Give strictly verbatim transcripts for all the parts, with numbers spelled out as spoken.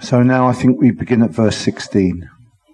So now I think we begin at verse sixteen.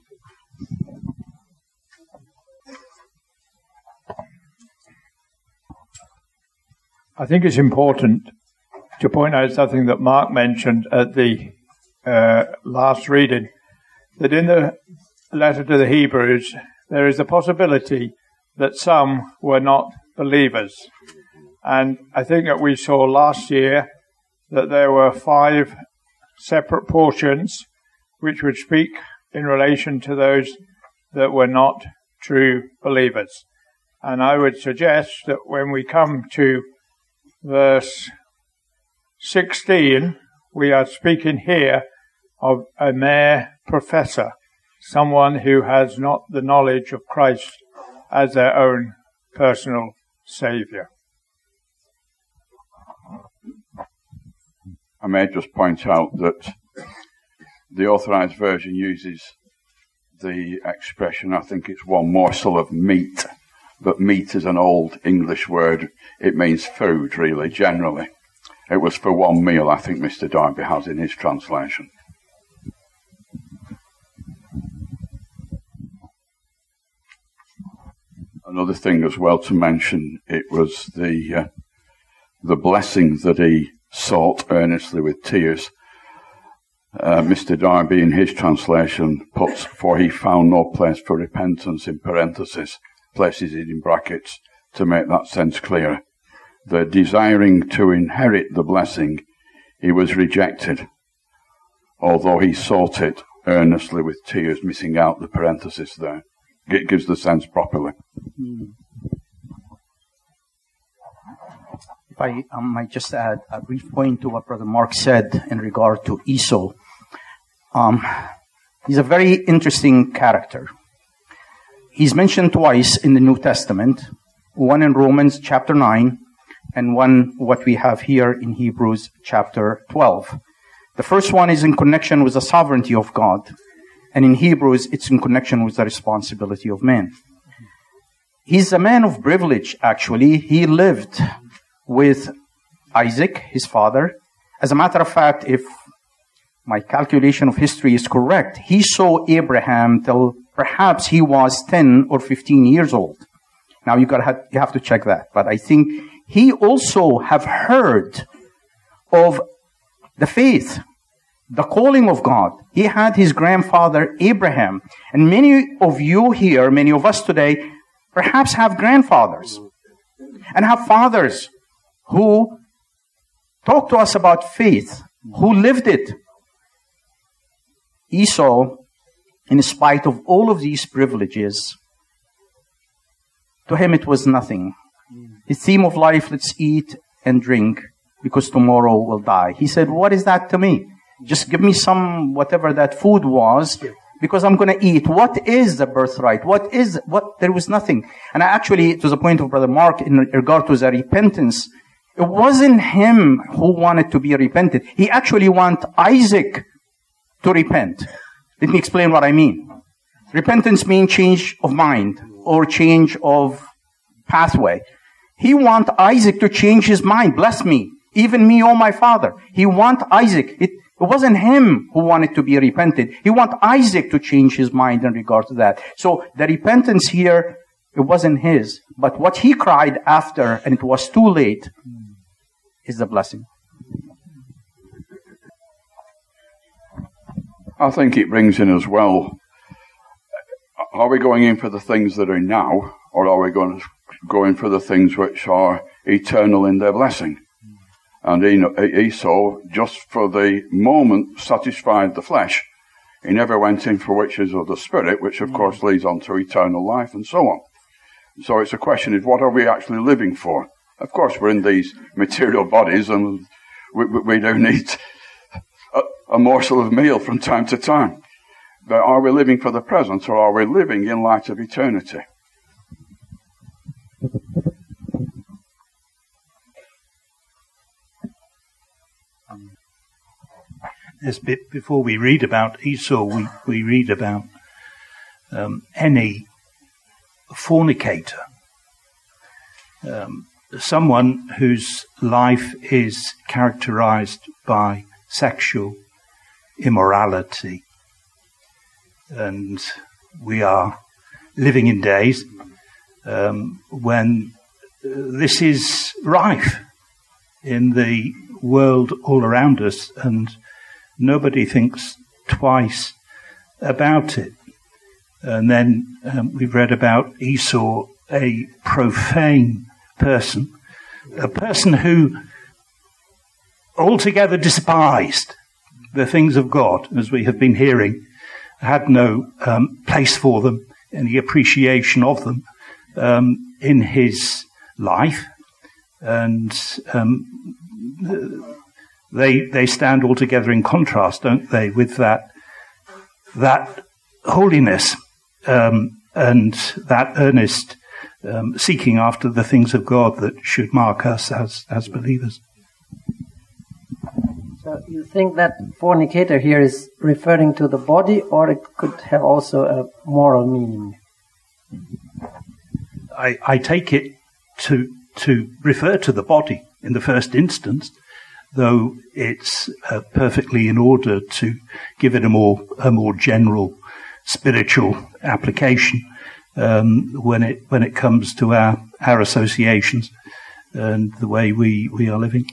I think it's important to point out something that Mark mentioned at the uh, last reading, that in the letter to the Hebrews, there is a possibility that some were not believers. And I think that we saw last year that there were five separate portions which would speak in relation to those that were not true believers. And I would suggest that when we come to verse sixteen, we are speaking here of a mere professor, someone who has not the knowledge of Christ as their own personal Saviour. I may just point out that the Authorized Version uses the expression, I think it's one morsel of meat, but meat is an old English word. It means food, really, generally. It was for one meal, I think Mister Darby has in his translation. Another thing as well to mention, it was the uh, the blessing that he sought earnestly with tears. Uh, Mister Darby in his translation puts, for he found no place for repentance in parentheses, places it in brackets to make that sense clearer. The desiring to inherit the blessing, he was rejected, although he sought it earnestly with tears, missing out the parenthesis there. It gives the sense properly. If I um, might just add a brief point to what Brother Mark said in regard to Esau. Um, he's a very interesting character. He's mentioned twice in the New Testament, one in Romans chapter nine, and one what we have here in Hebrews chapter twelve. The first one is in connection with the sovereignty of God, and in Hebrews it's in connection with the responsibility of man. He's a man of privilege, actually. He lived with Isaac, his father. As a matter of fact, if my calculation of history is correct, he saw Abraham till perhaps he was ten or fifteen years old. Now you got you have to check that, but I think he also have heard of the faith, the calling of God. He had his grandfather Abraham, and many of you here, many of us today, perhaps have grandfathers and have fathers who talk to us about faith, who lived it. Esau, in spite of all of these privileges, to him it was nothing. His theme of life, let's eat and drink, because tomorrow we'll die. He said, what is that to me? Just give me some, whatever that food was, because I'm going to eat. What is the birthright? What is, what, there was nothing. And I actually, to the point of Brother Mark, in regard to the repentance, it wasn't him who wanted to be repented. He actually wanted Isaac to repent. Let me explain what I mean. Repentance means change of mind or change of pathway. He want Isaac to change his mind. Bless me. Even me, oh my father. He want Isaac. It, it wasn't him who wanted to be repented. He want Isaac to change his mind in regard to that. So the repentance here, it wasn't his. But what he cried after, and it was too late, is the blessing. I think it brings in as well, are we going in for the things that are now, or are we going to go in for the things which are eternal in their blessing? And Esau, just for the moment, satisfied the flesh. He never went in for which is of the spirit, which of course leads on to eternal life and so on. So it's a question of what are we actually living for? Of course, we're in these material bodies and we, we do need a, a morsel of meal from time to time. But are we living for the present, or are we living in light of eternity? This bit before we read about Esau, we, we read about um, any fornicator, um, someone whose life is characterized by sexual immorality. And we are living in days um, when this is rife in the world all around us, and nobody thinks twice about it. And then um, we've read about Esau, a profane person, a person who altogether despised the things of God, as we have been hearing, had no um, place for them, any appreciation of them um, in his life. And um, they they stand altogether in contrast, don't they, with that that holiness um, and that earnest um, seeking after the things of God that should mark us as as believers. So you think that fornicator here is referring to the body, or it could have also a moral meaning? I, I take it to to refer to the body in the first instance, though it's uh, perfectly in order to give it a more a more general spiritual application um, when it when it comes to our our associations and the way we, we are living.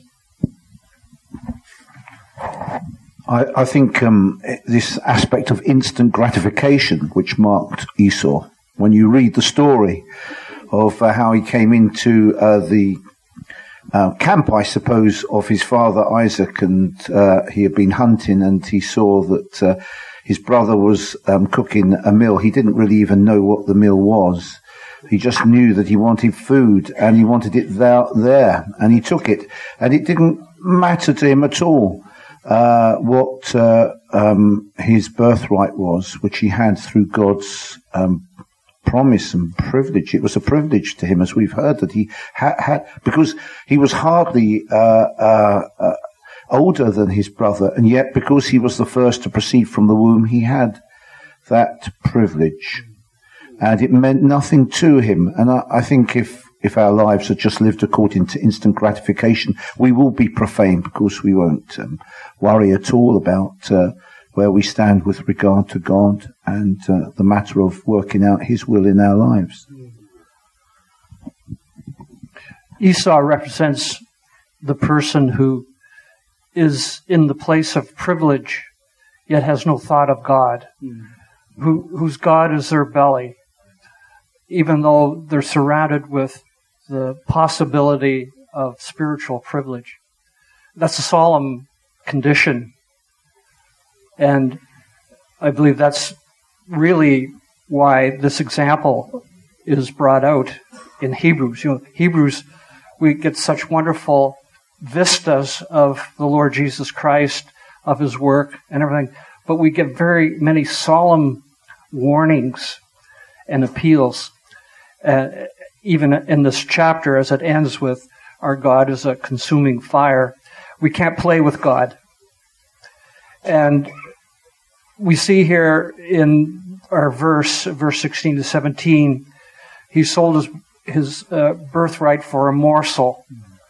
I, I think um, this aspect of instant gratification, which marked Esau, when you read the story of uh, how he came into uh, the uh, camp, I suppose, of his father Isaac, and uh, he had been hunting, and he saw that uh, his brother was um, cooking a meal. He didn't really even know what the meal was. He just knew that he wanted food, and he wanted it there, there, and he took it, and it didn't matter to him at all uh, what uh, um, his birthright was, which he had through God's um, promise and privilege. It was a privilege to him, as we've heard, that he had, had because he was hardly uh, uh, uh, older than his brother, and yet because he was the first to proceed from the womb, he had that privilege, and it meant nothing to him. And I, I think if if our lives are just lived according to instant gratification, we will be profane, because we won't um, worry at all about uh, where we stand with regard to God and uh, the matter of working out His will in our lives. Esau represents the person who is in the place of privilege, yet has no thought of God, mm. who, whose God is their belly, even though they're surrounded with the possibility of spiritual privilege. That's a solemn condition. And I believe that's really why this example is brought out in Hebrews. You know, Hebrews, we get such wonderful vistas of the Lord Jesus Christ, of His work and everything, but we get very many solemn warnings and appeals. Uh, even in this chapter, as it ends with, our God is a consuming fire. We can't play with God. And we see here in our verse, verse sixteen to seventeen, he sold his, his uh, birthright for a morsel.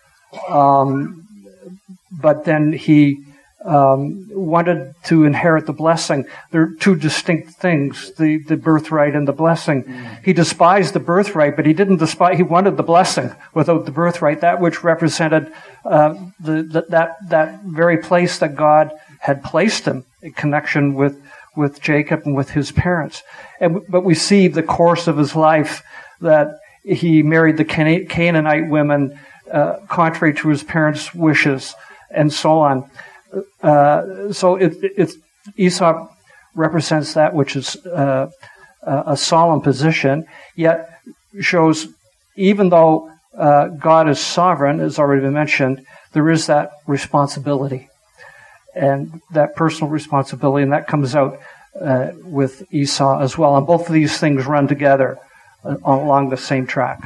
Um, but then he um, wanted to inherit the blessing. They're two distinct things, the, the birthright and the blessing. Mm. He despised the birthright, but he didn't despise, he wanted the blessing without the birthright, that which represented uh, the, the, that, that very place that God had placed him in connection with, with Jacob and with his parents. And, but we see the course of his life that he married the Cana- Canaanite women uh, contrary to his parents' wishes, and so on. Uh, so it, it, Esau represents that which is uh, a solemn position, yet shows, even though uh, God is sovereign, as already been mentioned, there is that responsibility, and that personal responsibility, and that comes out uh, with Esau as well. And both of these things run together uh, along the same track.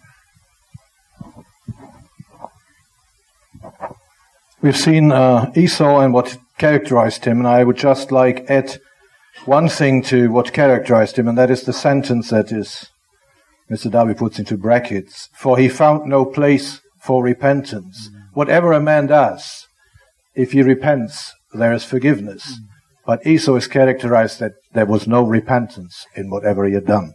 We've seen uh, Esau and what characterized him, and I would just like add one thing to what characterized him, and that is the sentence that is Mister Darby puts into brackets, for he found no place for repentance. Mm. Whatever a man does, if he repents, there is forgiveness. Mm. But Esau is characterized that there was no repentance in whatever he had done.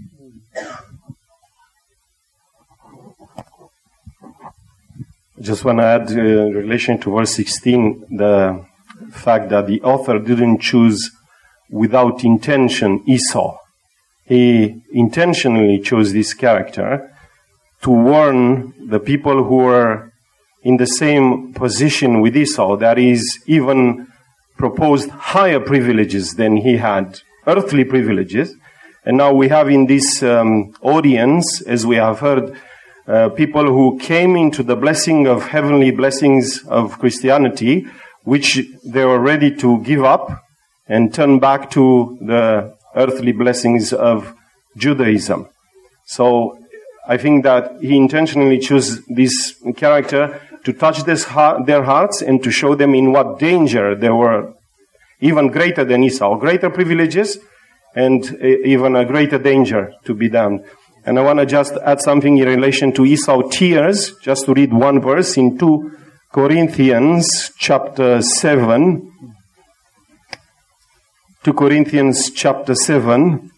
Just want to add uh, in relation to verse sixteen, the fact that the author didn't choose without intention Esau. He intentionally chose this character to warn the people who were in the same position with Esau, that is, even proposed higher privileges than he had, earthly privileges. And now we have in this um, audience, as we have heard, uh, people who came into the blessing of heavenly blessings of Christianity, which they were ready to give up and turn back to the earthly blessings of Judaism. So I think that he intentionally chose this character to touch this heart, their hearts and to show them in what danger they were, even greater than Esau, greater privileges and even a greater danger to be damned. And I want to just add something in relation to Esau tears, just to read one verse in Second Corinthians chapter seven. Second Corinthians chapter seven.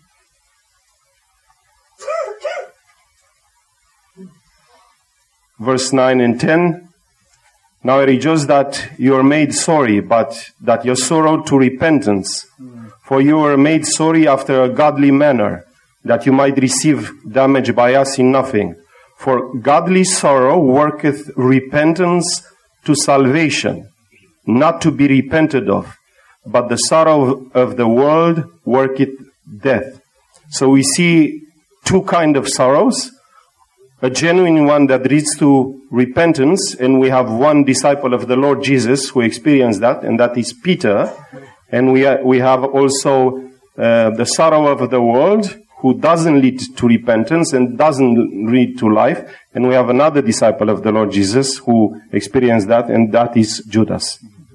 Verse nine and ten. Now I rejoice that you are made sorry, but that your sorrow to repentance. For you were made sorry after a godly manner, that you might receive damage by us in nothing. For godly sorrow worketh repentance to salvation, not to be repented of. But the sorrow of the world worketh death. So we see two kind of sorrows. A genuine one that leads to repentance, and we have one disciple of the Lord Jesus who experienced that, and that is Peter. And we ha- we have also uh, the sorrow of the world, who doesn't lead to repentance and doesn't lead to life. And we have another disciple of the Lord Jesus who experienced that, and that is Judas.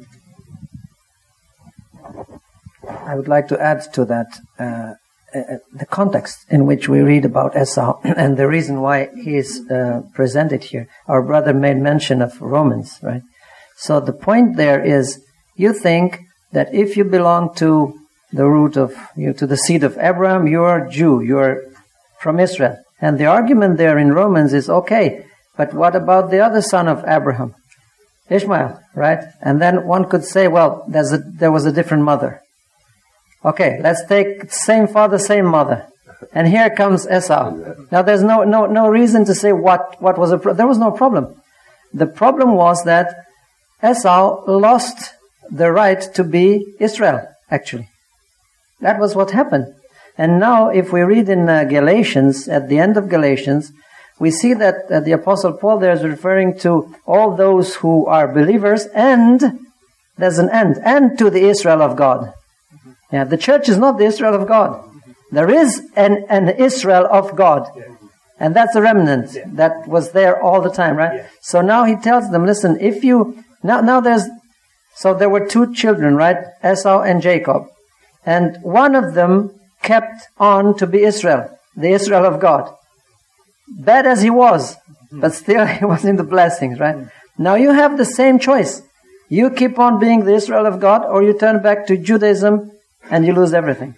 I would like to add to that uh, uh, the context in which we read about Esau and the reason why he is uh, presented here. Our brother made mention of Romans, right? So the point there is, you think that if you belong to the root of, you know, to the seed of Abraham, you are Jew, you are from Israel. And the argument there in Romans is, okay, but what about the other son of Abraham? Ishmael, right? And then one could say, well, there's a, there was a different mother. Okay, let's take same father, same mother. And here comes Esau. Now there's no, no, no reason to say what, what was a, pro- there was no problem. The problem was that Esau lost the right to be Israel, actually. That was what happened. And now if we read in uh, Galatians, at the end of Galatians, we see that uh, the Apostle Paul there is referring to all those who are believers, and there's an end, and to the Israel of God. Yeah, the church is not the Israel of God. There is an, an Israel of God. And that's a remnant that was there all the time, right? So now he tells them, listen, if you, now, now there's, so there were two children, right? Esau and Jacob. And one of them kept on to be Israel, the Israel of God. Bad as he was, but still he was in the blessings, right? Now you have the same choice. You keep on being the Israel of God, or you turn back to Judaism and you lose everything.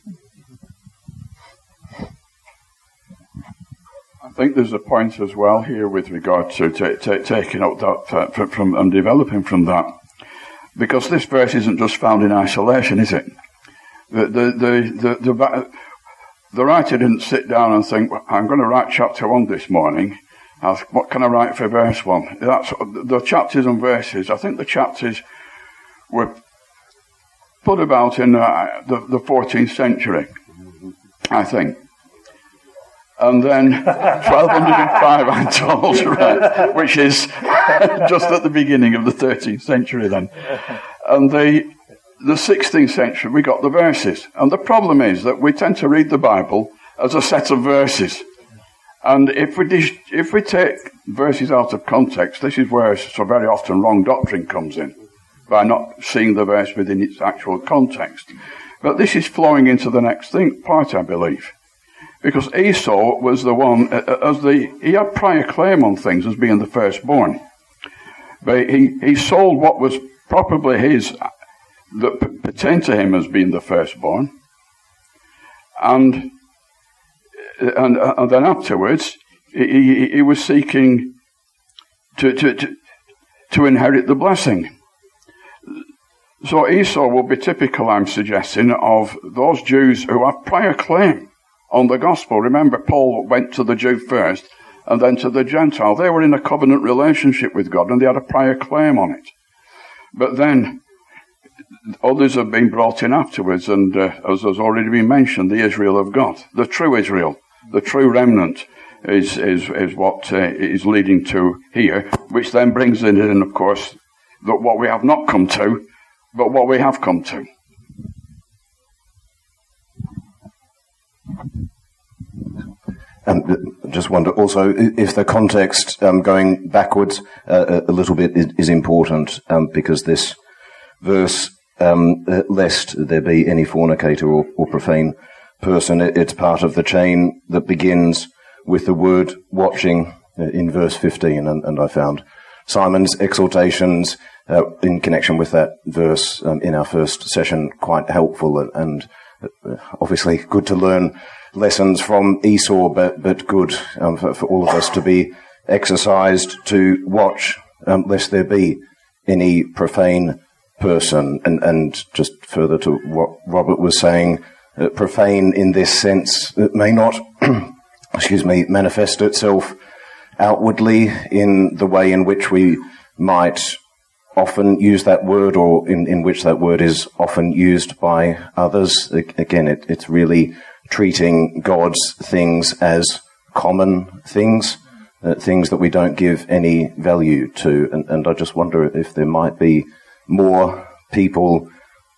I think there's a point as well here with regard to t- t- taking out that uh, from and developing from that, because this verse isn't just found in isolation, is it? The the the the, the, the writer didn't sit down and think, well, I'm going to write chapter one this morning. Ask, what can I write for verse one? That's the chapters and verses. I think the chapters were put about in uh, the, the fourteenth century, I think. And then twelve oh five, I'm told, right, which is just at the beginning of the thirteenth century then. And the the sixteenth century, we got the verses. And the problem is that we tend to read the Bible as a set of verses. And if we dis- if we take verses out of context, this is where so very often wrong doctrine comes in, by not seeing the verse within its actual context. But this is flowing into the next thing, part, I believe. Because Esau was the one, as the he had prior claim on things as being the firstborn. But he, he sold what was probably his that p- pertain to him as being the firstborn. And, and, and then afterwards, he, he, he was seeking to, to, to, to inherit the blessing. So Esau will be typical, I'm suggesting, of those Jews who have prior claim on the gospel. Remember, Paul went to the Jew first and then to the Gentile. They were in a covenant relationship with God and they had a prior claim on it. But then others have been brought in afterwards, and uh, as has already been mentioned, the Israel of God, the true Israel, the true remnant is is, is what uh, is leading to here, which then brings in, in, of course, that what we have not come to, but what we have come to. Um, just wonder also if the context um, going backwards uh, a little bit is, is important, um, because this verse, um, uh, lest there be any fornicator or, or profane person, it, it's part of the chain that begins with the word watching uh, in verse fifteen, and, and I found Simon's exhortations uh, in connection with that verse um, in our first session quite helpful, and, and uh, obviously good to learn lessons from Esau, but, but good um, for, for all of us to be exercised to watch, um, lest there be any profane person. And, and just further to what Robert was saying, uh, profane in this sense, it may not, excuse me, manifest itself outwardly in the way in which we might often use that word, or in, in which that word is often used by others. Again, it, it's really treating God's things as common things, uh, things that we don't give any value to. And, and I just wonder if there might be more people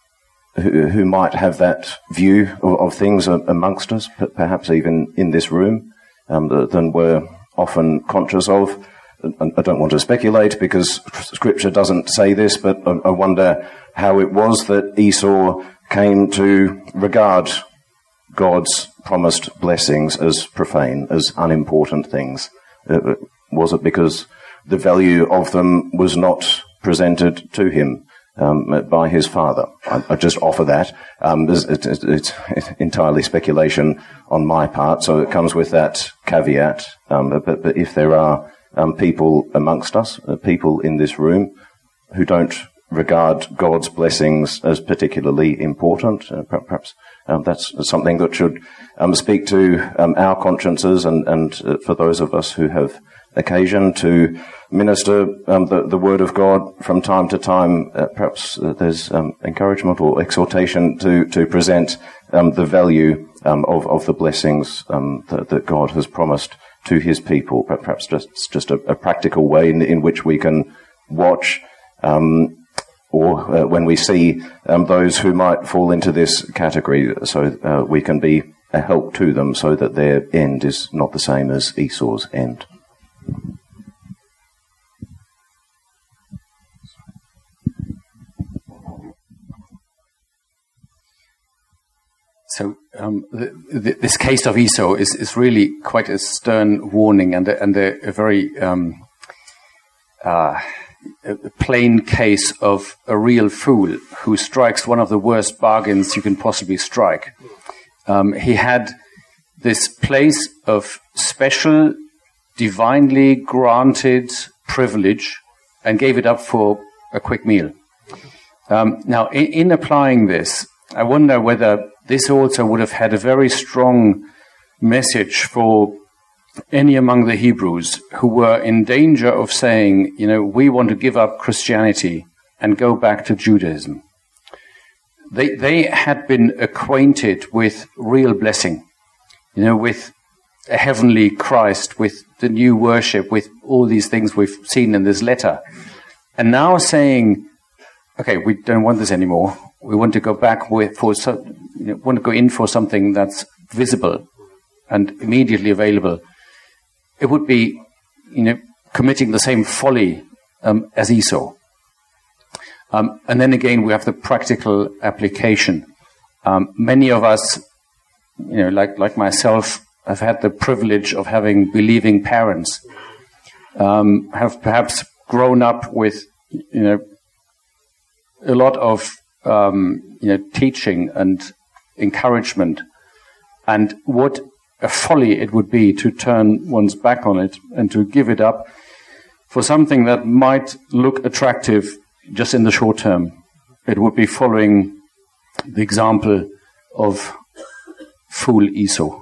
who, who might have that view of, of things amongst us, perhaps even in this room, um, than we're often conscious of. I don't want to speculate because Scripture doesn't say this, but I wonder how it was that Esau came to regard God's promised blessings as profane, as unimportant things. Uh, was it because the value of them was not presented to him um, by his father? I, I just offer that. Um, it's, it's, it's entirely speculation on my part, so it comes with that caveat. Um, but, but if there are um, people amongst us, uh, people in this room, who don't regard God's blessings as particularly important, uh, perhaps Um, that's something that should um, speak to um, our consciences, and, and uh, for those of us who have occasion to minister um, the, the Word of God from time to time. Uh, perhaps uh, there's um, encouragement or exhortation to, to present um, the value um, of, of the blessings um, that, that God has promised to His people. Perhaps just, just a, a practical way in, in which we can watch um, or uh, when we see um, those who might fall into this category, so uh, we can be a help to them so that their end is not the same as Esau's end. So um, the, the, this case of Esau is, is really quite a stern warning, and a, and a, a very um, uh, a plain case of a real fool who strikes one of the worst bargains you can possibly strike. Um, he had this place of special, divinely granted privilege and gave it up for a quick meal. Um, now, in, in applying this, I wonder whether this also would have had a very strong message for any among the Hebrews who were in danger of saying, you know, we want to give up Christianity and go back to Judaism. They they had been acquainted with real blessing, you know, with a heavenly Christ, with the new worship, with all these things we've seen in this letter. And now saying, okay, we don't want this anymore. We want to go back with for so, you know, want to go in for something that's visible and immediately available. It would be, you know, committing the same folly um, as Esau. Um, and then again, we have the practical application. Um, many of us, you know, like like myself, have had the privilege of having believing parents. Um, have perhaps grown up with, you know, a lot of um, you know, teaching and encouragement, and what a folly it would be to turn one's back on it and to give it up for something that might look attractive just in the short term. It would be following the example of fool Esau.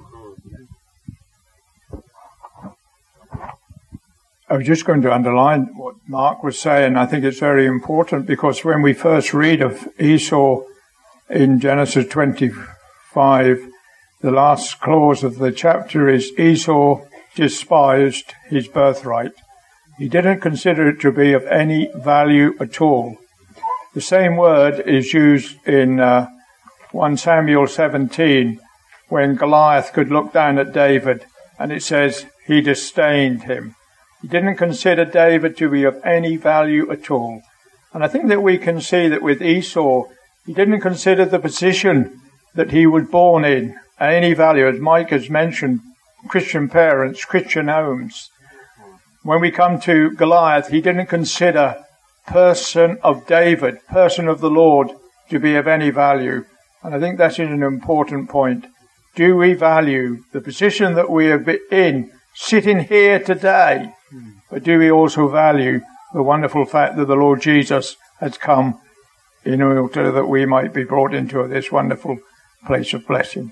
I was just going to underline what Mark was saying. I think it's very important because when we first read of Esau in Genesis twenty-five, the last clause of the chapter is Esau despised his birthright. He didn't consider it to be of any value at all. The same word is used in uh, First Samuel seventeen when Goliath could look down at David, and it says he disdained him. He didn't consider David to be of any value at all. And I think that we can see that with Esau, he didn't consider the position that he was born in any value. As Mike has mentioned, Christian parents, Christian homes. When we come to Goliath, he didn't consider person of David, person of the Lord, to be of any value. And I think that is an important point. Do we value the position that we are in, sitting here today? But do we also value the wonderful fact that the Lord Jesus has come in order that we might be brought into this wonderful place of blessing?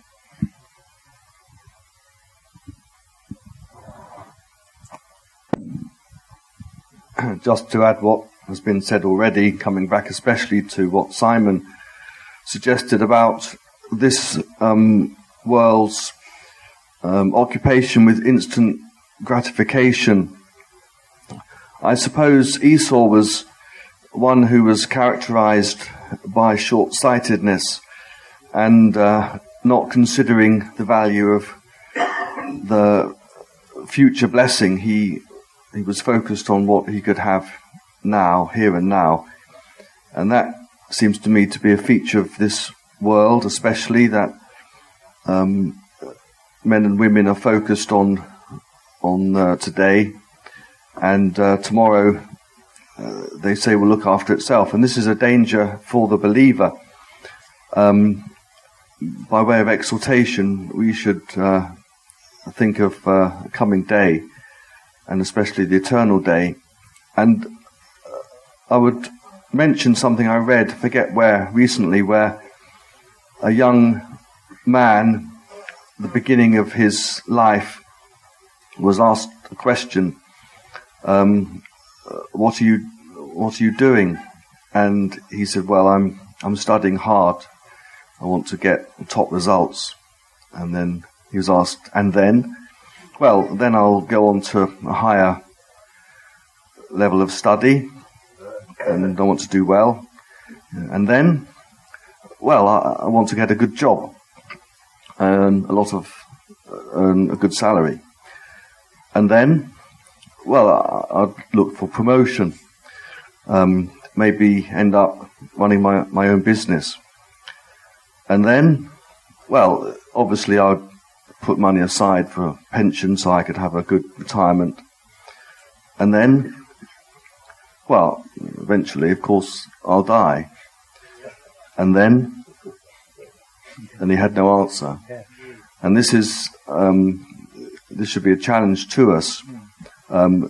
Just to add what has been said already, coming back especially to what Simon suggested about this um, world's um, occupation with instant gratification. I suppose Esau was one who was characterized by short-sightedness and uh, not considering the value of the future blessing. He he was focused on what he could have now, here and now. And that seems to me to be a feature of this world, especially that um, men and women are focused on on uh, today, and uh, tomorrow uh, they say will look after itself. And this is a danger for the believer. Um, by way of exhortation, we should uh, think of uh, a coming day, and especially the eternal day. And uh, I would mention something I read, forget where, recently, where a young man, the beginning of his life, was asked a question, um, what are you what are you doing? And he said, well, I'm I'm studying hard. I want to get top results. And then he was asked, and then? Well, then I'll go on to a higher level of study, and then I want to do well. And then, well, I, I want to get a good job, earn a lot of, earn a good salary. And then, well, I, I'd look for promotion, um, maybe end up running my, my own business. And then, well, obviously I'd put money aside for pension so I could have a good retirement. And then, well, eventually, of course, I'll die. And then, and he had no answer. And this is, um, this should be a challenge to us. Um,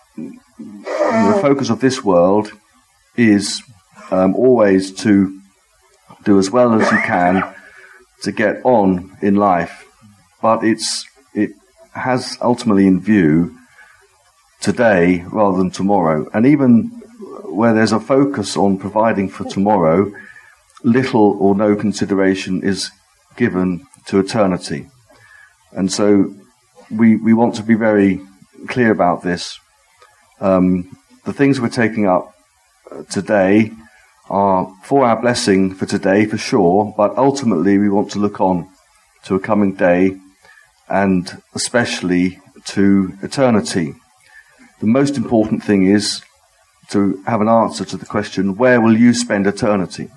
the focus of this world is um, always to do as well as you can to get on in life. But it's it has ultimately in view today rather than tomorrow. And even where there's a focus on providing for tomorrow, little or no consideration is given to eternity. And so we we want to be very clear about this. Um, the things we're taking up today are for our blessing for today, for sure, but ultimately we want to look on to a coming day and especially to eternity. The most important thing is to have an answer to the question, where will you spend eternity?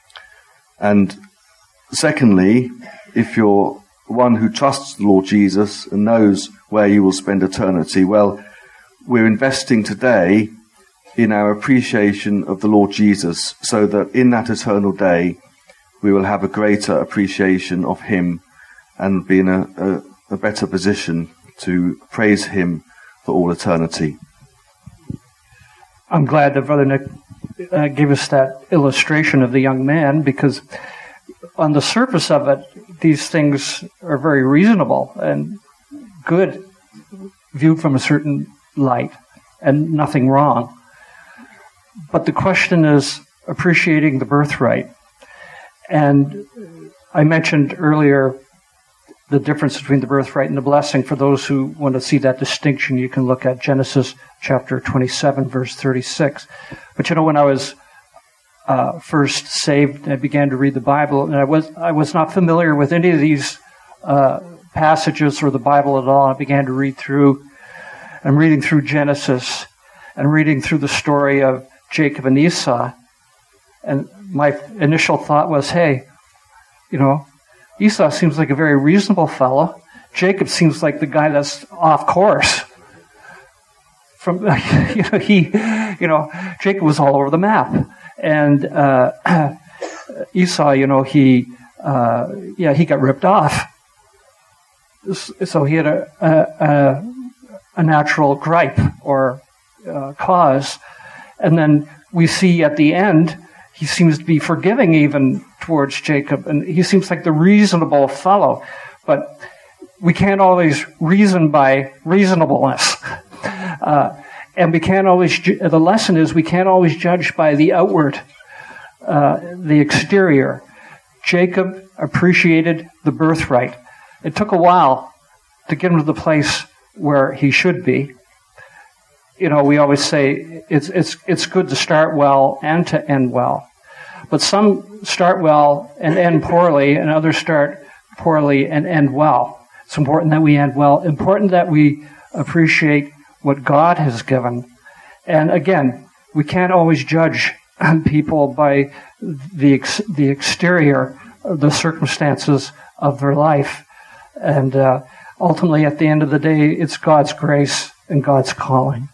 And secondly, if you're one who trusts the Lord Jesus and knows where you will spend eternity, well, we're investing today in our appreciation of the Lord Jesus, so that in that eternal day we will have a greater appreciation of him and be in a, a, a better position to praise him for all eternity. I'm glad that Brother Nick uh, gave us that illustration of the young man, because on the surface of it, these things are very reasonable and good, viewed from a certain light, and nothing wrong. But the question is appreciating the birthright. And I mentioned earlier the difference between the birthright and the blessing. For those who want to see that distinction, you can look at Genesis chapter twenty-seven, verse thirty-six. But you know, when I was uh, first saved, I began to read the Bible, and I was I was not familiar with any of these uh, passages or the Bible at all. I began to read through. I'm reading through Genesis and reading through the story of Jacob and Esau. And my initial thought was, hey, you know, Esau seems like a very reasonable fellow. Jacob seems like the guy that's off course. From you know, he, you know, Jacob was all over the map, and uh, Esau, you know, he, uh, yeah, he got ripped off. So he had a a, a, a natural gripe or uh, cause, and then we see at the end he seems to be forgiving even towards Jacob, and he seems like the reasonable fellow. But we can't always reason by reasonableness. Uh, and we can't always, ju- the lesson is we can't always judge by the outward, uh, the exterior. Jacob appreciated the birthright. It took a while to get him to the place where he should be. You know, we always say it's it's it's good to start well and to end well. But some start well and end poorly, and others start poorly and end well. It's important that we end well. Important that we appreciate what God has given. And again, we can't always judge people by the ex- the exterior, the circumstances of their life. And uh, ultimately, at the end of the day, it's God's grace and God's calling.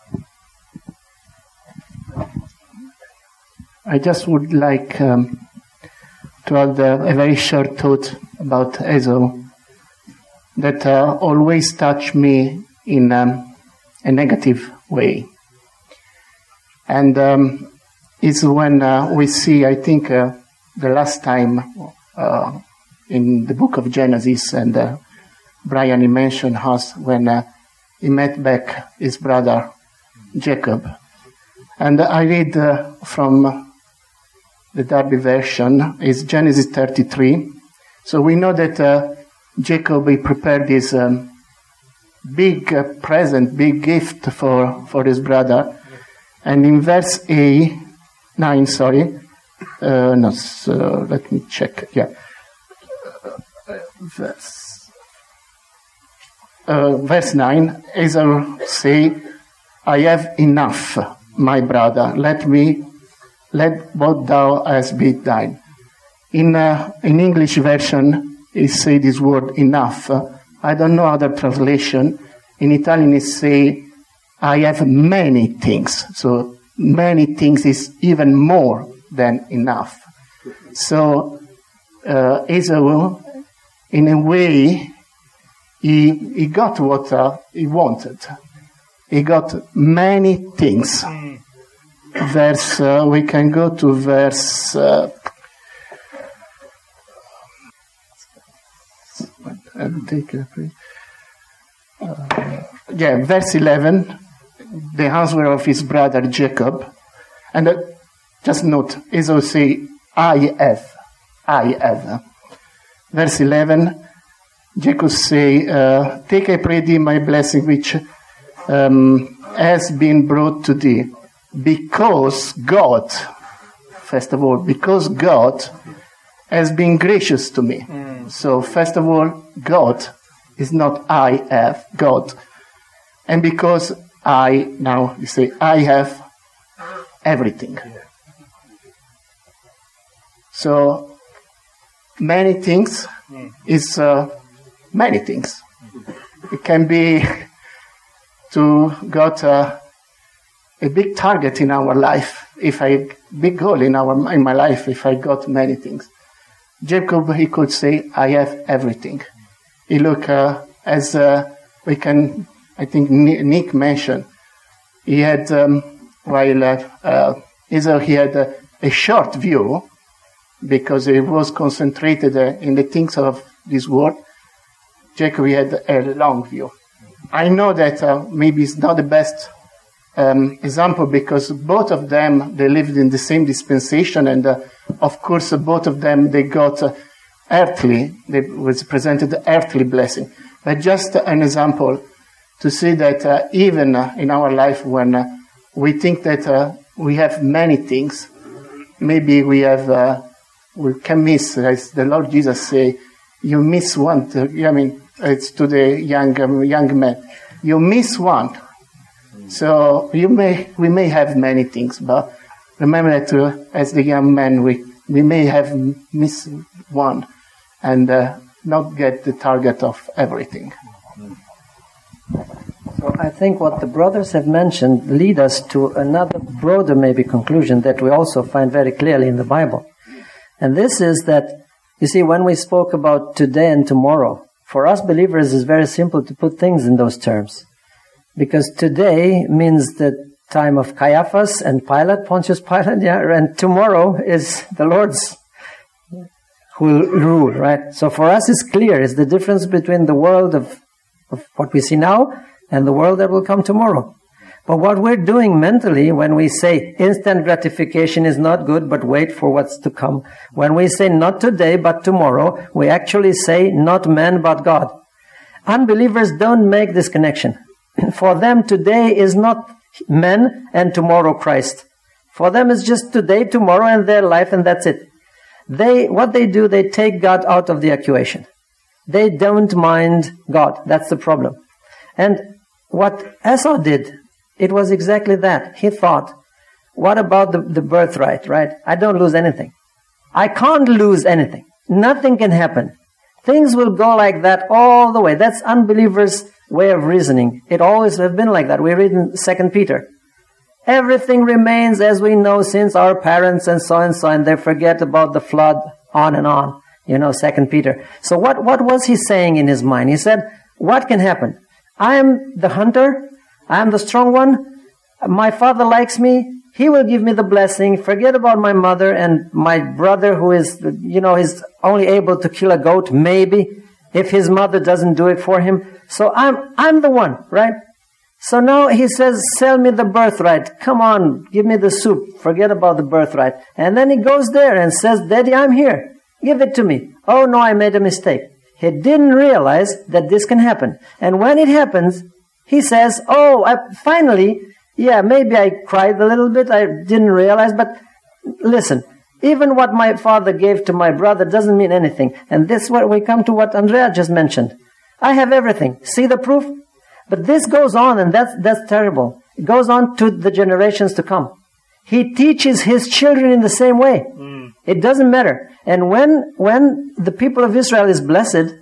I just would like um, to add a, a very short thought about Esau that uh, always touched me in um, a negative way. And um, it's when uh, we see, I think, uh, the last time uh, in the book of Genesis, and uh, Brian, he mentioned us when uh, he met back his brother Jacob. And I read uh, from the Darby version, is Genesis thirty-three. So we know that uh, Jacob, he prepared this um, big uh, present, big gift for, for his brother. And in verse A, nine, sorry, uh, no, so let me check, yeah. Uh, verse, uh, verse nine, Esau say, I have enough, my brother, let me, let what thou hast be thine. In uh, in English version, it say this word enough. Uh, I don't know other translation. In Italian, it say, I have many things. So many things is even more than enough. So uh, Esau, in a way, he he got what uh, he wanted. He got many things. Mm. Verse, uh, we can go to verse, uh, uh, yeah, verse eleven, the answer of his brother Jacob. And uh, just note, Esau say, I have, I have. Verse eleven, Jacob say, uh, take I pray thee my blessing which um, has been brought to thee. Because God, first of all, because God has been gracious to me. Mm. So, first of all, God is not I have, God. And because I, now you say, I have everything. Yeah. So, many things mm. is uh, many things. It can be to God. Uh, a big target in our life, if I, big goal in our, in my life, if I got many things. Jacob, he could say, I have everything. He look, uh, as, uh, we can, I think Nick mentioned, he had, um, while, uh, uh, Esau, he had a, a short view, because he was concentrated uh, in the things of this world. Jacob, he had a long view. I know that uh, maybe it's not the best um, example, because both of them, they lived in the same dispensation, and uh, of course, uh, both of them, they got uh, earthly, they was presented earthly blessing. But just an example to see that uh, even uh, in our life, when uh, we think that uh, we have many things, maybe we have, uh, we can miss, as the Lord Jesus say, you miss one. To, I mean, it's to the young um, young man. You miss one. So you may, we may have many things, but remember that uh, as the young man, we, we may have missed one and uh, not get the target of everything. So I think what the brothers have mentioned lead us to another broader maybe conclusion that we also find very clearly in the Bible. And this is that, you see, when we spoke about today and tomorrow, for us believers it's very simple to put things in those terms. Because today means the time of Caiaphas and Pilate, Pontius Pilate, yeah, and tomorrow is the Lord's who will rule, right? So for us it's clear, it's the difference between the world of, of what we see now and the world that will come tomorrow. But what we're doing mentally when we say instant gratification is not good, but wait for what's to come. When we say not today, but tomorrow, we actually say not man, but God. Unbelievers don't make this connection. For them, today is not men and tomorrow Christ. For them, it's just today, tomorrow, and their life, and that's it. They, what they do, they take God out of the equation. They don't mind God. That's the problem. And what Esau did, it was exactly that. He thought, what about the, the birthright, right? I don't lose anything. I can't lose anything. Nothing can happen. Things will go like that all the way. That's unbelievers' way of reasoning. It always has been like that. We read in Second Peter. Everything remains as we know since our parents and so and so, and they forget about the flood, on and on. You know, Second Peter. So what, what was he saying in his mind? He said, what can happen? I am the hunter. I am the strong one. My father likes me. He will give me the blessing. Forget about my mother and my brother who is, you know, is only able to kill a goat, maybe, if his mother doesn't do it for him. So I'm, I'm the one, right? So now he says, sell me the birthright. Come on, give me the soup. Forget about the birthright. And then he goes there and says, Daddy, I'm here. Give it to me. Oh no, I made a mistake. He didn't realize that this can happen. And when it happens, he says, oh, I, finally, yeah, maybe I cried a little bit. I didn't realize, but listen, even what my father gave to my brother doesn't mean anything. And this is what we come to what Andrea just mentioned. I have everything. See the proof? But this goes on, and that's, that's terrible. It goes on to the generations to come. He teaches his children in the same way. Mm. It doesn't matter. And when, when the people of Israel is blessed,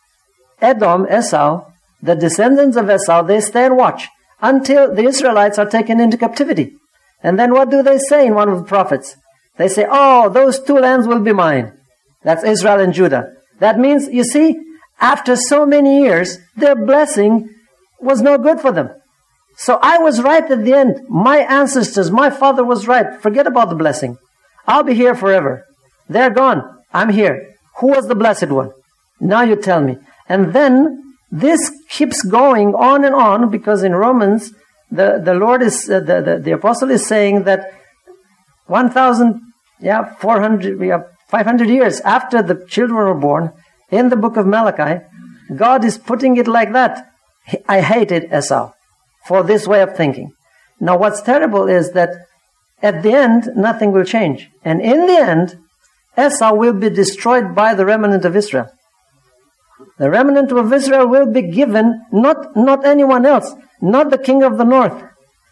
Edom, Esau, the descendants of Esau, they stay and watch until the Israelites are taken into captivity. And then what do they say in one of the prophets? They say, oh, those two lands will be mine. That's Israel and Judah. That means, you see, after so many years, their blessing was no good for them. So I was right at the end. My ancestors, my father was right. Forget about the blessing. I'll be here forever. They're gone. I'm here. Who was the blessed one? Now you tell me. And then this keeps going on and on, because in Romans, the, the Lord is, uh, the, the, the apostle is saying that one thousand, yeah, four hundred, yeah, five hundred years after the children were born, in the book of Malachi, God is putting it like that. I hated Esau for this way of thinking. Now what's terrible is that at the end, nothing will change. And in the end, Esau will be destroyed by the remnant of Israel. The remnant of Israel will be given, not, not anyone else, not the king of the north,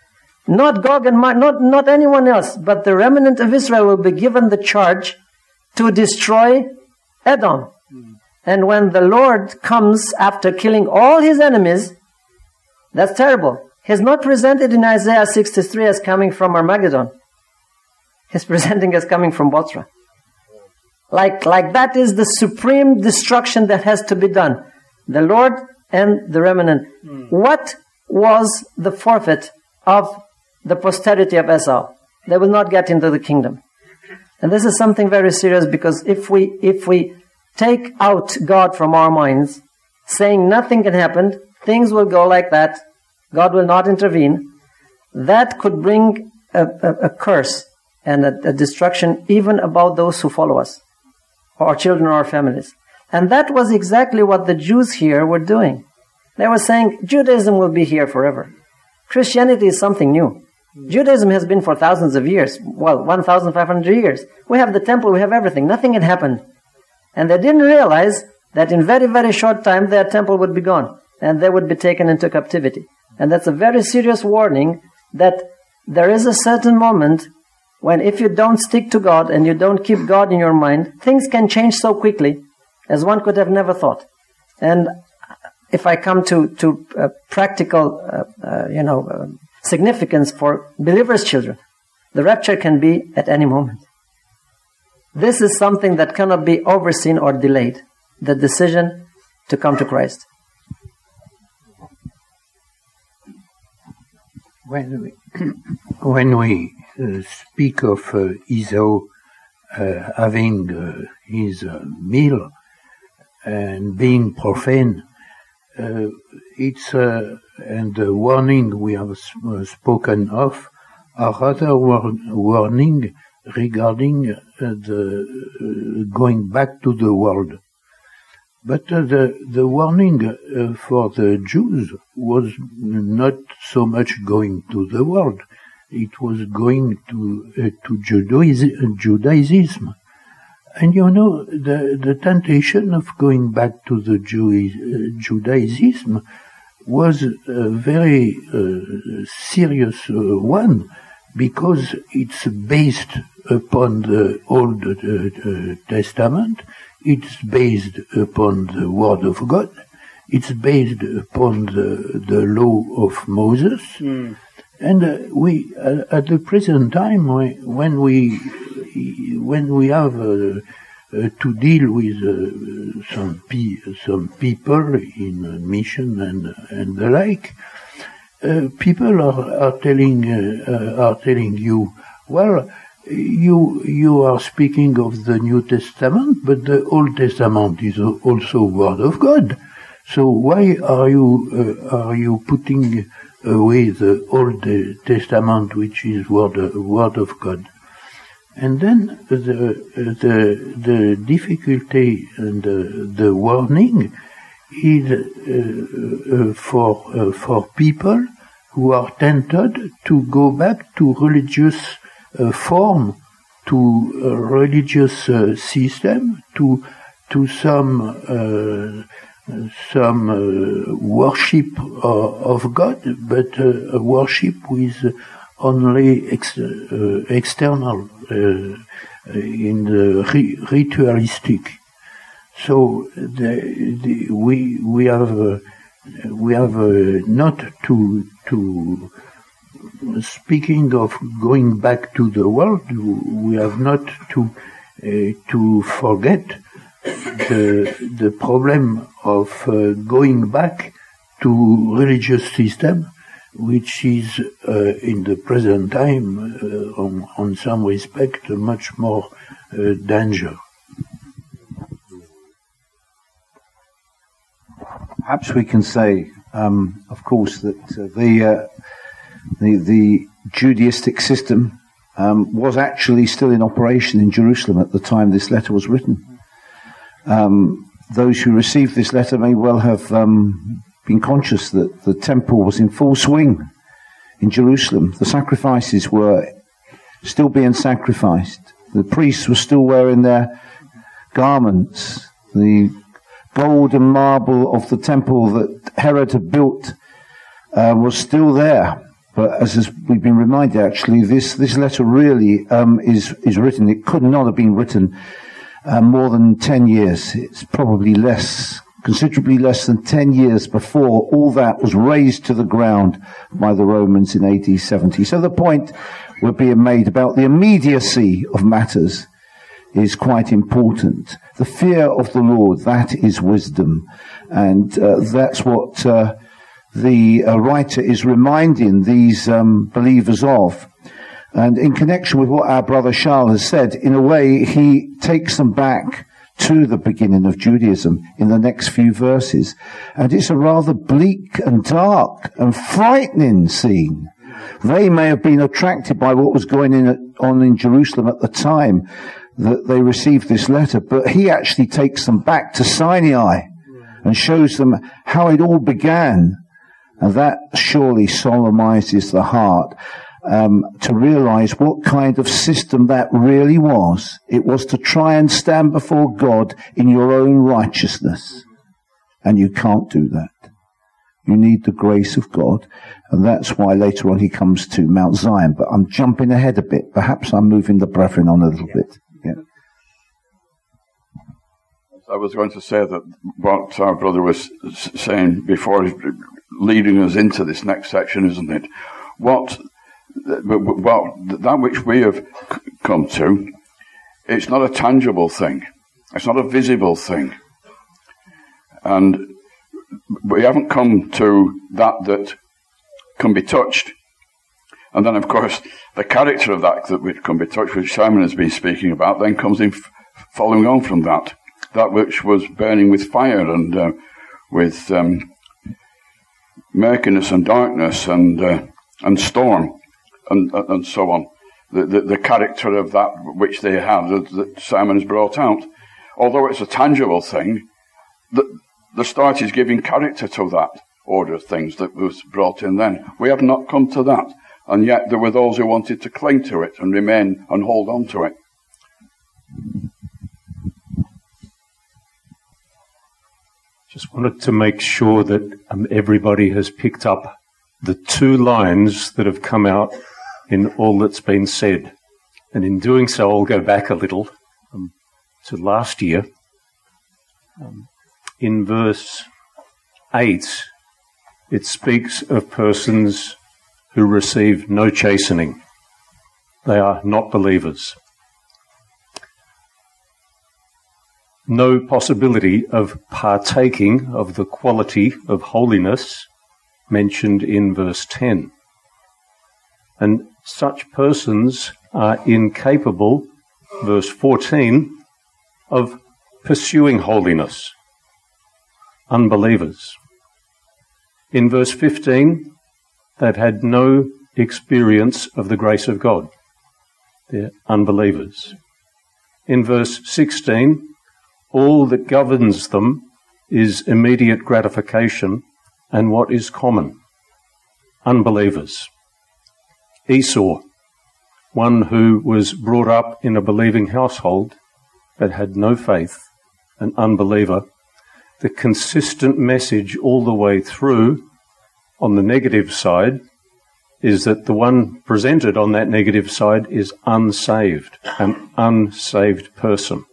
not Gog and Magog, not, not anyone else, but the remnant of Israel will be given the charge to destroy Edom. Mm. And when the Lord comes after killing all his enemies, that's terrible. He's not presented in Isaiah sixty-three as coming from Armageddon. He's presenting as coming from Bozrah. Like, like that is the supreme destruction that has to be done. The Lord and the remnant. Mm. What was the forfeit of the posterity of Esau? They will not get into the kingdom. And this is something very serious, because if we, if we take out God from our minds, saying nothing can happen, things will go like that, God will not intervene, that could bring a, a, a curse and a, a destruction even about those who follow us, our children or our families. And that was exactly what the Jews here were doing. They were saying, Judaism will be here forever. Christianity is something new. Judaism has been for thousands of years. Well, one thousand five hundred years. We have the temple, we have everything. Nothing had happened. And they didn't realize that in very, very short time, their temple would be gone. And they would be taken into captivity. And that's a very serious warning that there is a certain moment when if you don't stick to God and you don't keep God in your mind, things can change so quickly as one could have never thought. And if I come to, to uh, practical, uh, uh, you know, uh, significance for believers' children, the rapture can be at any moment. This is something that cannot be overseen or delayed, the decision to come to Christ. When we, when we uh, speak of uh, Esau uh, having uh, his uh, meal and being profane, uh, it's uh, and the warning we have uh, spoken of are rather war- warning regarding uh, the uh, going back to the world. But uh, the the warning uh, for the Jews was not so much going to the world; it was going to uh, to Judaism, Judaism. And you know, the the temptation of going back to the Jew, uh, Judaism was a very uh, serious uh, one, because it's based upon the Old uh, uh, Testament. It's based upon the Word of God. It's based upon the, the law of Moses. Mm. And uh, we, uh, at the present time, we, when we when we have uh, uh, to deal with uh, some pe- some people in uh, mission and and the like, uh, people are are telling uh, uh, are telling you, well, You you are speaking of the New Testament, but the Old Testament is also Word of God. So why are you uh, are you putting away the Old Testament, which is Word Word of God? And then the the the difficulty and the, the warning is uh, uh, for uh, for people who are tempted to go back to religious Uh, form, to a religious uh, system, to to some uh, some uh, worship of, of God, but uh, a worship with only ex- uh, external, uh, in the ri- ritualistic. So the, the, we we have uh, we have uh, not to to. Speaking of going back to the world, we have not to uh, to forget the the problem of uh, going back to religious system, which is uh, in the present time, uh, on, on some respect, a much more uh, danger. Perhaps we can say, um, of course, that uh, the uh, The, the Judaistic system um, was actually still in operation in Jerusalem at the time this letter was written. Um, those who received this letter may well have um, been conscious that the temple was in full swing in Jerusalem. The sacrifices were still being sacrificed. The priests were still wearing their garments. The gold and marble of the temple that Herod had built uh, was still there. But as, as we've been reminded, actually, this, this letter really um, is, is written. It could not have been written uh, more than ten years. It's probably less, considerably less than ten years before all that was razed to the ground by the Romans in A D seventy. So the point we're being made about the immediacy of matters is quite important. The fear of the Lord, that is wisdom. And uh, that's what uh, the uh, writer is reminding these um, believers of. And in connection with what our brother Charles has said, in a way, he takes them back to the beginning of Judaism in the next few verses. And it's a rather bleak and dark and frightening scene. They may have been attracted by what was going in, on in Jerusalem at the time that they received this letter, but he actually takes them back to Sinai and shows them how it all began. And that surely solemnizes the heart. Um, to realize what kind of system that really was. It was to try and stand before God in your own righteousness. And you can't do that. You need the grace of God. And that's why later on he comes to Mount Zion. But I'm jumping ahead a bit. Perhaps I'm moving the brethren on a little yeah. bit. Yeah. I was going to say that what our brother was saying before, leading us into this next section, isn't it? What Well, that which we have come to, it's not a tangible thing. It's not a visible thing. And we haven't come to that that can be touched. And then, of course, the character of that that can be touched, which Simon has been speaking about, then comes in f- following on from that. That which was burning with fire and uh, with um, murkiness and darkness and uh, and storm. And, and so on, the, the, the character of that which they have that, that Simon has brought out. Although it's a tangible thing, the, the start is giving character to that order of things that was brought in then. We have not come to that, and yet there were those who wanted to cling to it and remain and hold on to it. Just wanted to make sure that um, everybody has picked up the two lines that have come out in all that's been said. And in doing so, I'll go back a little um, to last year. Um, in verse eight, it speaks of persons who receive no chastening. They are not believers. No possibility of partaking of the quality of holiness mentioned in verse ten. And such persons are incapable, verse fourteen, of pursuing holiness. Unbelievers. In verse fifteen, they've had no experience of the grace of God. They're unbelievers. In verse sixteen, all that governs them is immediate gratification and what is common. Unbelievers. Esau, one who was brought up in a believing household but had no faith, an unbeliever. The consistent message all the way through on the negative side is that the one presented on that negative side is unsaved, an unsaved person.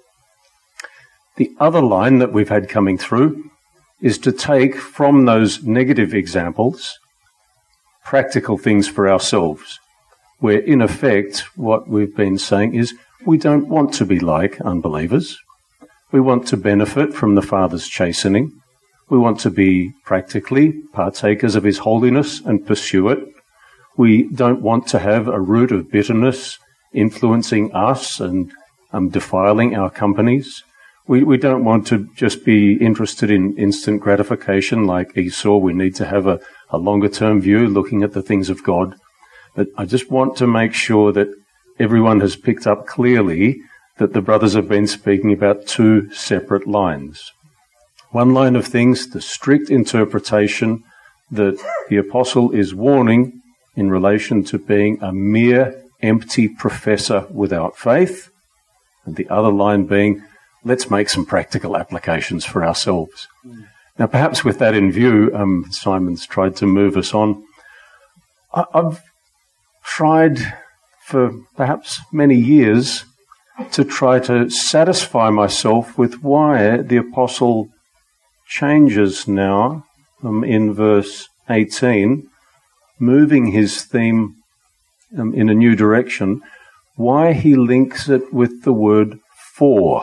The other line that we've had coming through is to take from those negative examples practical things for ourselves, where in effect what we've been saying is we don't want to be like unbelievers. We want to benefit from the Father's chastening. We want to be practically partakers of His holiness and pursue it. We don't want to have a root of bitterness influencing us and um, defiling our companies. We, we don't want to just be interested in instant gratification like Esau. We need to have a, a longer-term view looking at the things of God. But I just want to make sure that everyone has picked up clearly that the brothers have been speaking about two separate lines. One line of things, the strict interpretation that the apostle is warning in relation to being a mere empty professor without faith, and the other line being, let's make some practical applications for ourselves. Mm. Now, perhaps with that in view, um, Simon's tried to move us on. I- I've tried for perhaps many years to try to satisfy myself with why the apostle changes now um, in verse eighteen, moving his theme um, in a new direction, why he links it with the word for.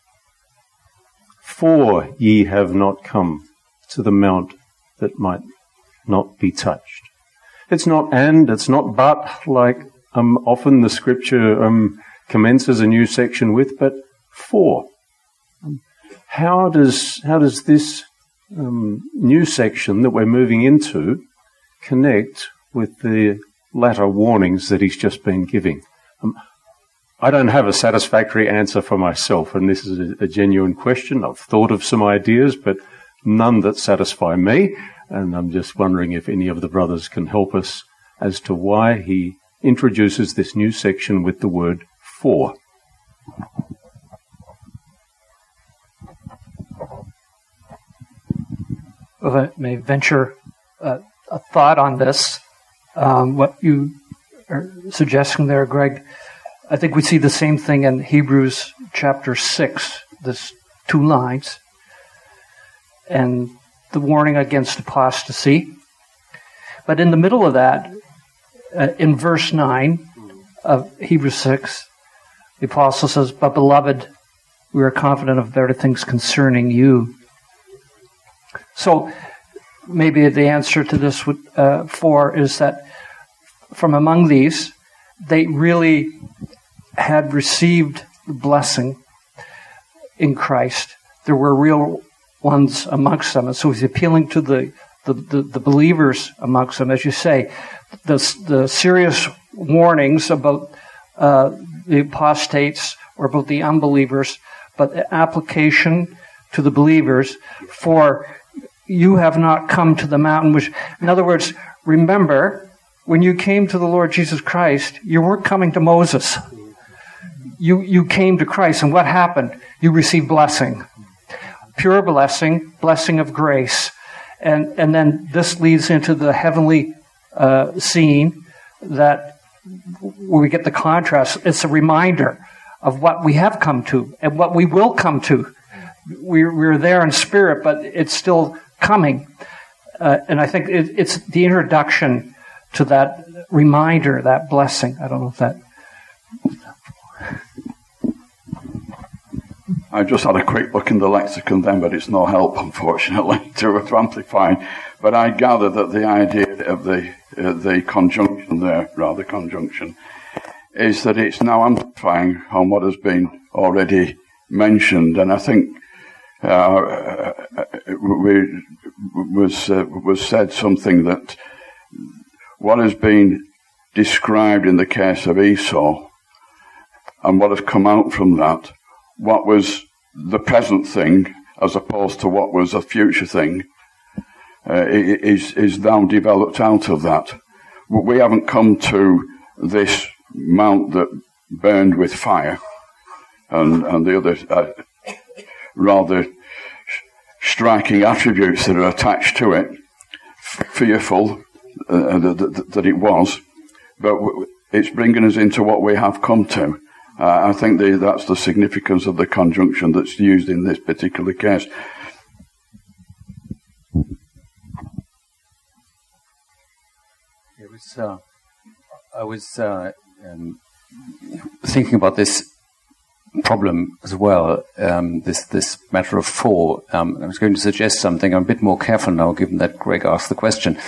For ye have not come to the mount that might not be touched. It's not and, it's not but, like um, often the scripture um, commences a new section with, but for. How does how does this um, new section that we're moving into connect with the latter warnings that he's just been giving? Um, I don't have a satisfactory answer for myself, and this is a, a genuine question. I've thought of some ideas, but none that satisfy me, and I'm just wondering if any of the brothers can help us as to why he introduces this new section with the word for. If I may venture uh, a thought on this, um, what you are suggesting there, Greg, I think we see the same thing in Hebrews chapter six, this two lines, and the warning against apostasy. But in the middle of that, uh, in verse nine of Hebrews six, the apostle says, "But beloved, we are confident of better things concerning you." So maybe the answer to this would, uh, for is that from among these, they really had received the blessing in Christ. There were real ones amongst them. And so he's appealing to the, the, the, the believers amongst them. As you say, the, the serious warnings about uh, the apostates or about the unbelievers, but the application to the believers for you have not come to the mountain which, in other words, remember, when you came to the Lord Jesus Christ, you weren't coming to Moses. You, you came to Christ, and what happened? You received blessing. Pure blessing, blessing of grace. And, and then this leads into the heavenly uh, scene that where we get the contrast. It's a reminder of what we have come to and what we will come to. We're, we're there in spirit, but it's still coming. Uh, and I think it, it's the introduction to that reminder, that blessing. I don't know if that... I just had a quick look in the lexicon then, but it's no help, unfortunately, to amplify. But I gather that the idea of the uh, the conjunction there, rather conjunction, is that it's now amplifying on what has been already mentioned. And I think uh, we, was uh, was said something that what has been described in the case of Esau and what has come out from that, what was the present thing as opposed to what was a future thing, uh, is is now developed out of that. We haven't come to this mount that burned with fire and, and the other uh, rather striking attributes that are attached to it, fearful uh, that, that it was, but it's bringing us into what we have come to. Uh, I think the, that's the significance of the conjunction that's used in this particular case. It was, uh, I was uh, um, thinking about this problem as well, um, this this matter of four. Um, I was going to suggest something. I'm a bit more careful now, given that Greg asked the question.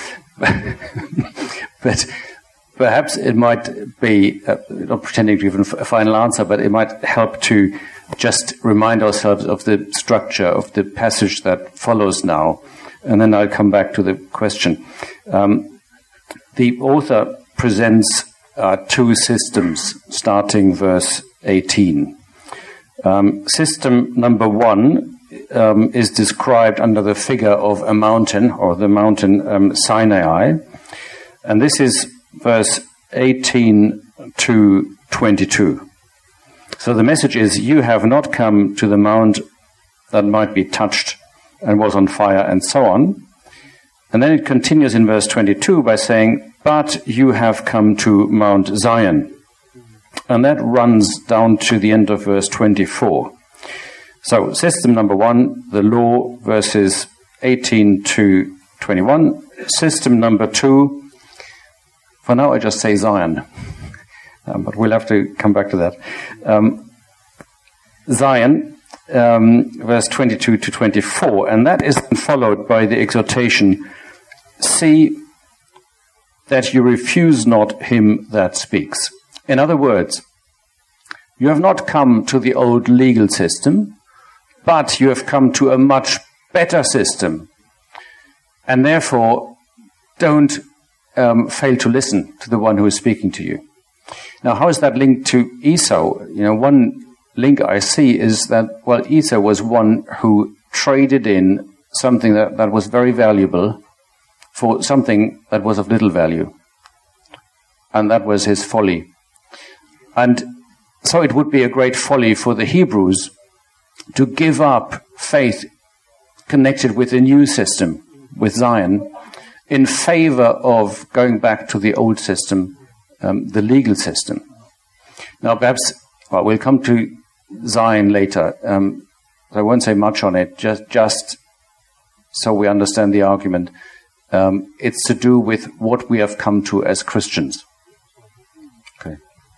But perhaps it might be, uh, not pretending to give a final answer, but it might help to just remind ourselves of the structure of the passage that follows now. And then I'll come back to the question. Um, the author presents uh, two systems, starting verse eighteen. Um, system number one um, is described under the figure of a mountain, or the mountain um, Sinai. And this is verse eighteen to twenty-two. So the message is, you have not come to the mount that might be touched and was on fire, and so on. And then it continues in verse twenty-two by saying, but you have come to Mount Zion. And that runs down to the end of verse twenty-four. So, system number one, the law, verses eighteen to twenty-one. System number two, for now I just say Zion, um, but we'll have to come back to that. Um, Zion, um, verse twenty-two to twenty-four, and that is followed by the exhortation, see that you refuse not him that speaks. In other words, you have not come to the old legal system, but you have come to a much better system. And therefore, don't um, fail to listen to the one who is speaking to you. Now, how is that linked to Esau? You know, one link I see is that, well, Esau was one who traded in something that, that was very valuable for something that was of little value. And that was his folly. And so it would be a great folly for the Hebrews to give up faith connected with the new system, with Zion, in favor of going back to the old system, um, the legal system. Now, perhaps, well, we'll come to Zion later. Um, I won't say much on it, just, just so we understand the argument. Um, it's to do with what we have come to as Christians. Okay.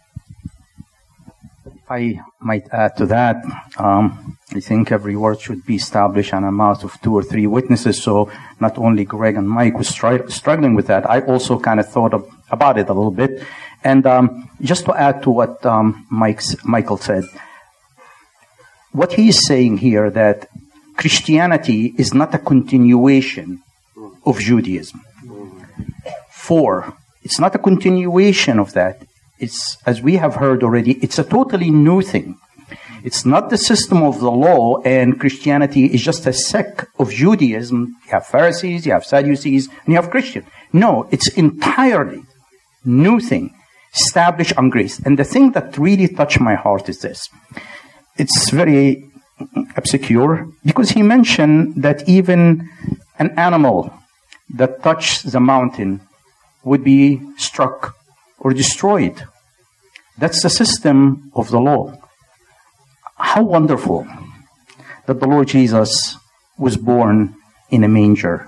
I might add to that, um, I think every word should be established on a mouth of two or three witnesses. So not only Greg and Mike was stri- struggling with that, I also kind of thought of, about it a little bit. And um, just to add to what um, Mike's, Michael said, what he is saying here, that Christianity is not a continuation of Judaism. Four, it's not a continuation of that. It's, as we have heard already, it's a totally new thing. It's not the system of the law, and Christianity is just a sect of Judaism. You have Pharisees, you have Sadducees, and you have Christians. No, it's entirely new thing, established on grace. And the thing that really touched my heart is this. It's very obscure, because he mentioned that even an animal that touched the mountain would be struck or destroyed. That's the system of the law. How wonderful that the Lord Jesus was born in a manger,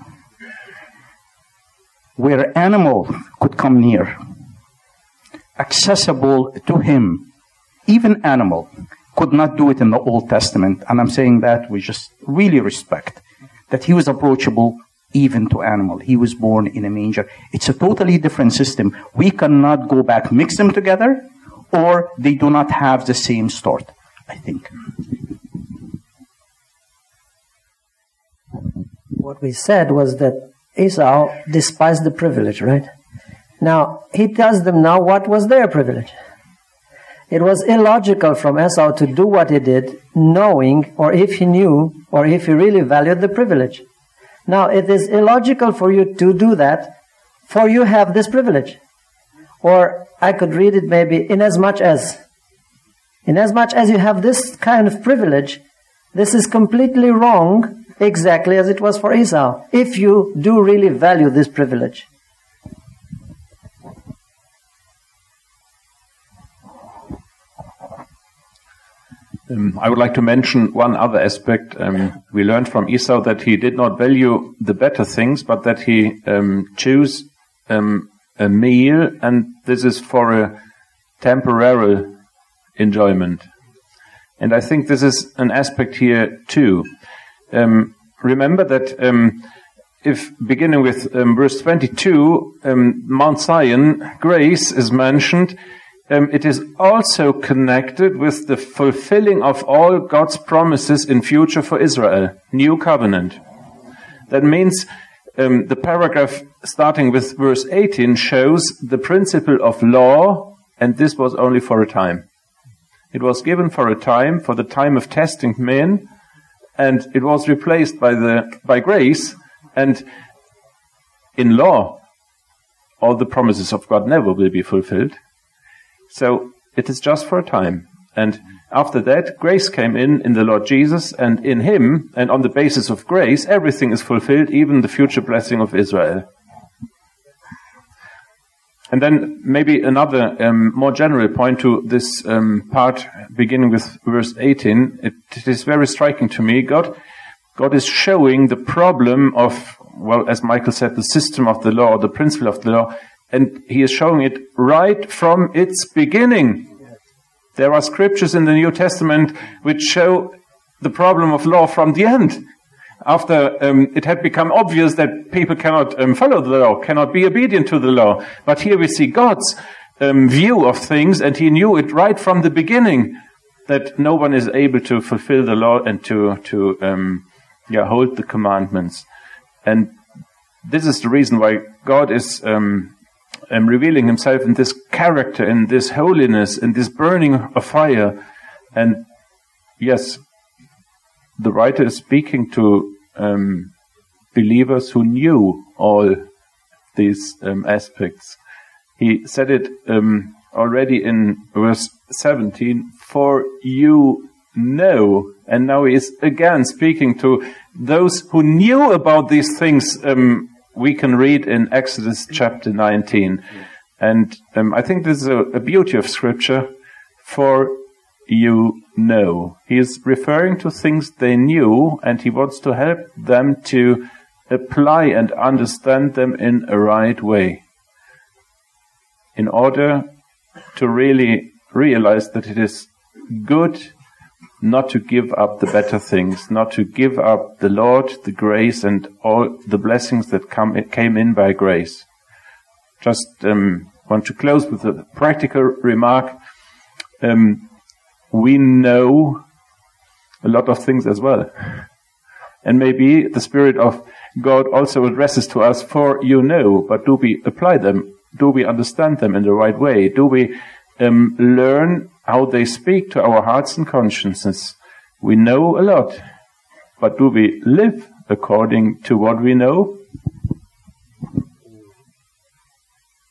where animal could come near, accessible to him. Even animal could not do it in the Old Testament, and I'm saying that with just really respect, that he was approachable even to animal. He was born in a manger. It's a totally different system. We cannot go back, mix them together, or they do not have the same start, I think. What we said was that Esau despised the privilege, right? Now, he tells them now what was their privilege. It was illogical from Esau to do what he did, knowing, or if he knew, or if he really valued the privilege. Now, it is illogical for you to do that, for you have this privilege. Or I could read it maybe, inasmuch as. Inasmuch as you have this kind of privilege, this is completely wrong, exactly as it was for Esau, if you do really value this privilege. Um, I would like to mention one other aspect. Um, we learned from Esau that he did not value the better things, but that he um, chose um, a meal, and this is for a temporary enjoyment. And I think this is an aspect here too. Um, remember that um, if beginning with um, verse twenty-two, um, Mount Zion, grace is mentioned. Um, it is also connected with the fulfilling of all God's promises in future for Israel, new covenant. That means um, the paragraph starting with verse eighteen shows the principle of law, and this was only for a time. It was given for a time, for the time of testing men, and it was replaced by the by grace. And in law, all the promises of God never will be fulfilled. So it is just for a time. And after that, grace came in in the Lord Jesus, and in him, and on the basis of grace, everything is fulfilled, even the future blessing of Israel. And then maybe another um, more general point to this um, part, beginning with verse eighteen. It, it is very striking to me. God, God is showing the problem of, well, as Michael said, the system of the law, the principle of the law, and he is showing it right from its beginning. There are scriptures in the New Testament which show the problem of law from the end. After um, it had become obvious that people cannot um, follow the law, cannot be obedient to the law. But here we see God's um, view of things, and he knew it right from the beginning that no one is able to fulfill the law and to to um, yeah hold the commandments. And this is the reason why God is um, um, revealing himself in this character, in this holiness, in this burning of fire. And yes, the writer is speaking to um, believers who knew all these um, aspects. He said it um, already in verse seventeen, for you know, and now he is again speaking to those who knew about these things. Um, we can read in Exodus chapter nineteen. And um, I think this is a, a beauty of Scripture, for you know. He is referring to things they knew, and he wants to help them to apply and understand them in a right way, in order to really realize that it is good not to give up the better things, not to give up the Lord, the grace, and all the blessings that come came in by grace. Just um, want to close with a practical remark. Um, we know a lot of things as well. And maybe the Spirit of God also addresses to us, for you know, but do we apply them? Do we understand them in the right way? Do we um, learn how they speak to our hearts and consciences? We know a lot, but do we live according to what we know?